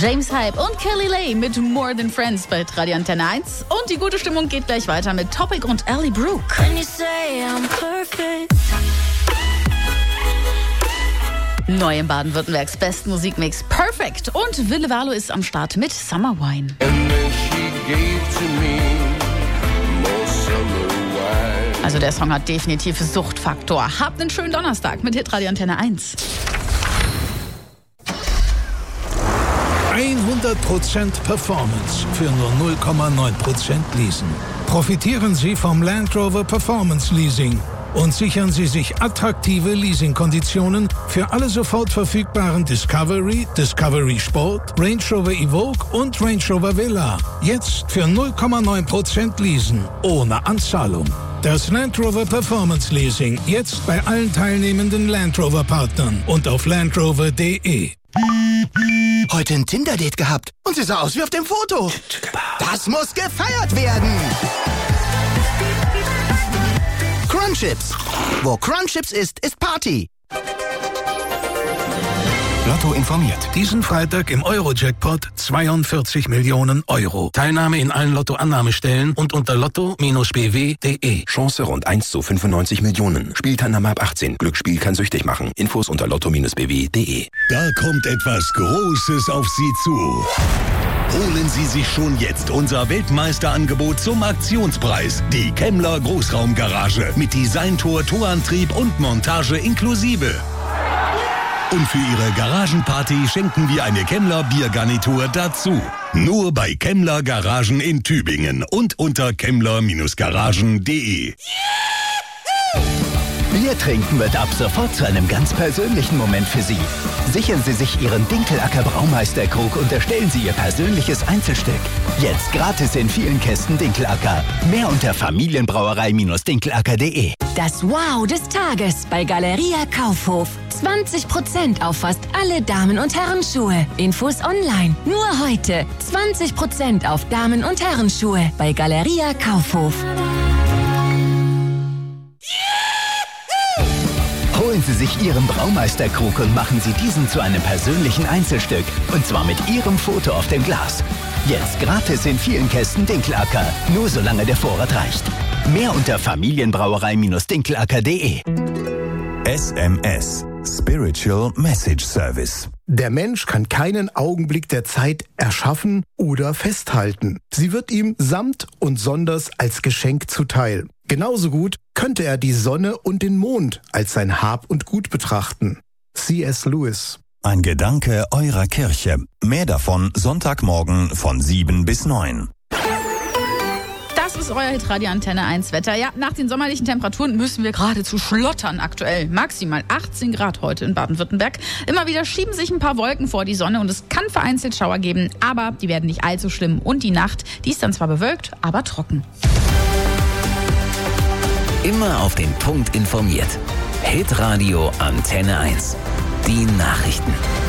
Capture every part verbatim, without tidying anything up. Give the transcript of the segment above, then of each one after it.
James Hype und Kelly Lay mit More Than Friends bei Radio Antenne eins. Und die gute Stimmung geht gleich weiter mit Topic und Ellie Brooke. Neu im Baden-Württembergs besten Musikmix Perfect. Und Wille Valo ist am Start mit Summer Wine. Also der Song hat definitiv Suchtfaktor. Habt einen schönen Donnerstag mit Hitradio Antenne eins. hundert Prozent Performance für nur null Komma neun Prozent Leasen. Profitieren Sie vom Land Rover Performance Leasing und sichern Sie sich attraktive Leasingkonditionen für alle sofort verfügbaren Discovery, Discovery Sport, Range Rover Evoque und Range Rover Velar. Jetzt für null Komma neun Prozent Leasen, ohne Anzahlung. Das Land Rover Performance Leasing jetzt bei allen teilnehmenden Land Rover Partnern und auf landrover punkt de. Heute ein Tinder-Date gehabt und sie sah aus wie auf dem Foto. Das muss gefeiert werden. Crunchips. Wo Crunchips ist, ist Party. Lotto informiert. Diesen Freitag im Euro-Jackpot zweiundvierzig Millionen Euro. Teilnahme in allen Lotto-Annahmestellen und unter lotto Bindestrich b w punkt de. Chance rund eins zu fünfundneunzig Millionen. Spielteilnahme ab achtzehn. Glücksspiel kann süchtig machen. Infos unter lotto Bindestrich b w punkt de. Da kommt etwas Großes auf Sie zu. Holen Sie sich schon jetzt unser Weltmeisterangebot zum Aktionspreis. Die Kemmler Großraumgarage mit Designtor, Torantrieb und Montage inklusive. Und für Ihre Garagenparty schenken wir eine Kemmler Biergarnitur dazu. Nur bei Kemmler Garagen in Tübingen und unter kemmler Bindestrich garagen punkt de. Bier trinken wird ab sofort zu einem ganz persönlichen Moment für Sie. Sichern Sie sich Ihren Dinkelacker Braumeisterkrug und erstellen Sie Ihr persönliches Einzelstück. Jetzt gratis in vielen Kästen Dinkelacker. Mehr unter familienbrauerei Bindestrich dinkelacker punkt de. Das Wow des Tages bei Galeria Kaufhof. zwanzig Prozent auf fast alle Damen- und Herrenschuhe. Infos online. Nur heute. zwanzig Prozent auf Damen- und Herrenschuhe bei Galeria Kaufhof. Holen Sie sich Ihren Braumeisterkrug und machen Sie diesen zu einem persönlichen Einzelstück. Und zwar mit Ihrem Foto auf dem Glas. Jetzt gratis in vielen Kästen Dinkelacker. Nur solange der Vorrat reicht. Mehr unter familienbrauerei Bindestrich dinkelacker punkt de. S M S. Spiritual Message Service. Der Mensch kann keinen Augenblick der Zeit erschaffen oder festhalten. Sie wird ihm samt und sonders als Geschenk zuteil. Genauso gut könnte er die Sonne und den Mond als sein Hab und Gut betrachten. C S Lewis. Ein Gedanke eurer Kirche. Mehr davon Sonntagmorgen von sieben bis neun. Das ist euer Hitradio Antenne eins Wetter. Ja, nach den sommerlichen Temperaturen müssen wir geradezu schlottern aktuell. Maximal achtzehn Grad heute in Baden-Württemberg. Immer wieder schieben sich ein paar Wolken vor die Sonne und es kann vereinzelt Schauer geben, aber die werden nicht allzu schlimm. Und die Nacht, die ist dann zwar bewölkt, aber trocken. Immer auf den Punkt informiert. Hitradio Antenne eins. Die Nachrichten.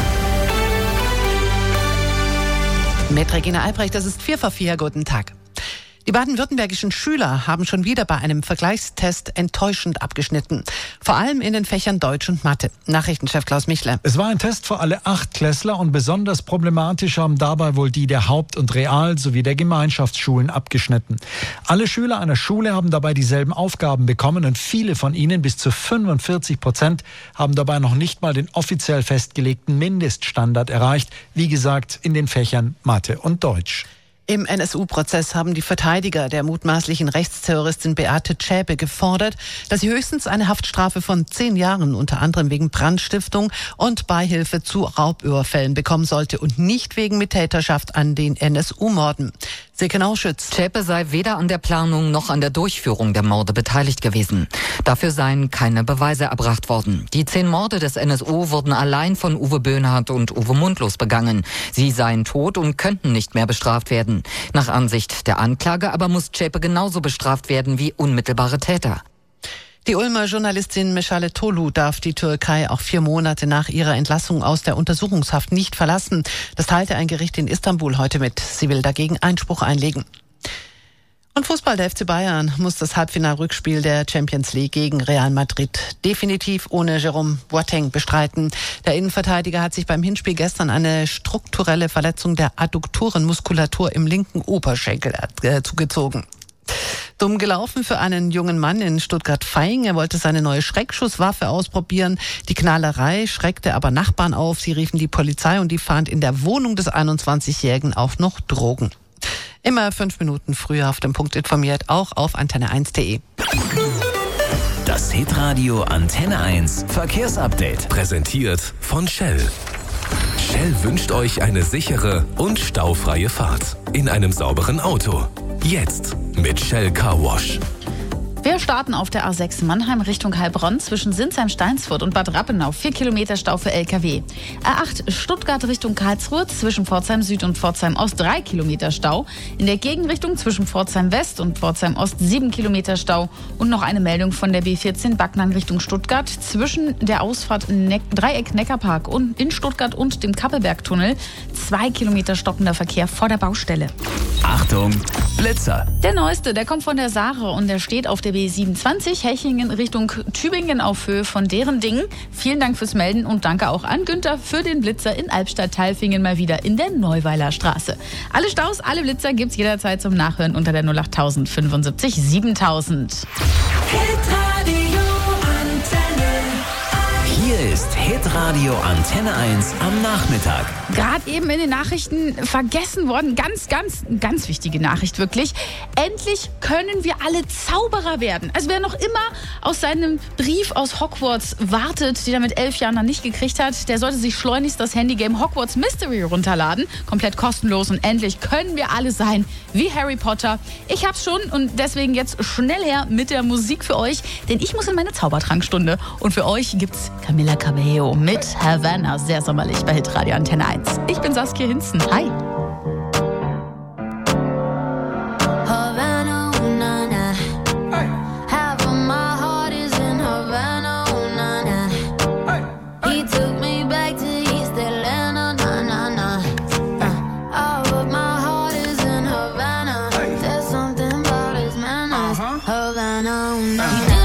Mit Regina Albrecht, das ist vier vor vier. Guten Tag. Die baden-württembergischen Schüler haben schon wieder bei einem Vergleichstest enttäuschend abgeschnitten. Vor allem in den Fächern Deutsch und Mathe. Nachrichtenchef Klaus Michler. Es war ein Test für alle Achtklässler und besonders problematisch haben dabei wohl die der Haupt- und Real- sowie der Gemeinschaftsschulen abgeschnitten. Alle Schüler einer Schule haben dabei dieselben Aufgaben bekommen und viele von ihnen, bis zu fünfundvierzig Prozent, haben dabei noch nicht mal den offiziell festgelegten Mindeststandard erreicht. Wie gesagt, in den Fächern Mathe und Deutsch. Im N S U-Prozess haben die Verteidiger der mutmaßlichen Rechtsterroristin Beate Zschäpe gefordert, dass sie höchstens eine Haftstrafe von zehn Jahren, unter anderem wegen Brandstiftung und Beihilfe zu Raubüberfällen, bekommen sollte und nicht wegen Mittäterschaft an den N S U-Morden. Silke Nauschütz. Zschäpe sei weder an der Planung noch an der Durchführung der Morde beteiligt gewesen. Dafür seien keine Beweise erbracht worden. Die zehn Morde des N S U wurden allein von Uwe Böhnhardt und Uwe Mundlos begangen. Sie seien tot und könnten nicht mehr bestraft werden. Nach Ansicht der Anklage aber muss Zschäpe genauso bestraft werden wie unmittelbare Täter. Die Ulmer Journalistin Meschale Tolu darf die Türkei auch vier Monate nach ihrer Entlassung aus der Untersuchungshaft nicht verlassen. Das teilte ein Gericht in Istanbul heute mit. Sie will dagegen Einspruch einlegen. Und Fußball, der F C Bayern muss das Halbfinalrückspiel der Champions League gegen Real Madrid definitiv ohne Jerome Boateng bestreiten. Der Innenverteidiger hat sich beim Hinspiel gestern eine strukturelle Verletzung der Adduktorenmuskulatur im linken Oberschenkel äh, zugezogen. Dumm gelaufen für einen jungen Mann in Stuttgart-Vaihing. Er wollte seine neue Schreckschusswaffe ausprobieren. Die Knallerei schreckte aber Nachbarn auf. Sie riefen die Polizei und die fand in der Wohnung des einundzwanzigjährigen auch noch Drogen. Immer fünf Minuten früher auf dem Punkt informiert, auch auf antenne eins punkt de. Das Hitradio Antenne eins Verkehrsupdate. Präsentiert von Shell. Shell wünscht euch eine sichere und staufreie Fahrt in einem sauberen Auto. Jetzt mit Shell Car Wash. Wir starten auf der A sechs Mannheim Richtung Heilbronn zwischen Sinsheim-Steinsfurt und Bad Rappenau. Vier Kilometer Stau für L K W. A acht Stuttgart Richtung Karlsruhe zwischen Pforzheim Süd und Pforzheim Ost. Drei Kilometer Stau. In der Gegenrichtung zwischen Pforzheim West und Pforzheim Ost. Sieben Kilometer Stau. Und noch eine Meldung von der B vierzehn Backnang Richtung Stuttgart zwischen der Ausfahrt ne- Dreieck Neckarpark und in Stuttgart und dem Kappelbergtunnel. Zwei Kilometer stockender Verkehr vor der Baustelle. Achtung, Blitzer. Der neueste, der kommt von der Saare und der steht auf der B siebenundzwanzig Hechingen Richtung Tübingen auf Höhe von deren Dingen. Vielen Dank fürs Melden und danke auch an Günther für den Blitzer in Albstadt-Tailfingen mal wieder in der Neuweiler Straße. Alle Staus, alle Blitzer gibt's jederzeit zum Nachhören unter der null acht null null fünf sieben siebentausend. Hier ist Hitradio Antenne eins am Nachmittag. Gerade eben in den Nachrichten vergessen worden. Ganz, ganz, ganz wichtige Nachricht wirklich. Endlich können wir alle Zauberer werden. Also wer noch immer aus seinem Brief aus Hogwarts wartet, den er mit elf Jahren noch nicht gekriegt hat, der sollte sich schleunigst das Handygame Hogwarts Mystery runterladen. Komplett kostenlos und endlich können wir alle sein wie Harry Potter. Ich hab's schon und deswegen jetzt schnell her mit der Musik für euch, denn ich muss in meine Zaubertrankstunde. Und für euch gibt's Camila Cabello mit Havana, sehr sommerlich bei Hitradio Antenne eins. Ich bin Saskia Hinzen. Hi. Havana, oh, na, na. Hey. Half of my heart is in Havana, oh, na, na. Hey. He took me back to East Atlanta, na, na, na. Uh, all of my heart is in Havana. Hey. There's something about his manners. Uh-huh. Havana, oh, na, na.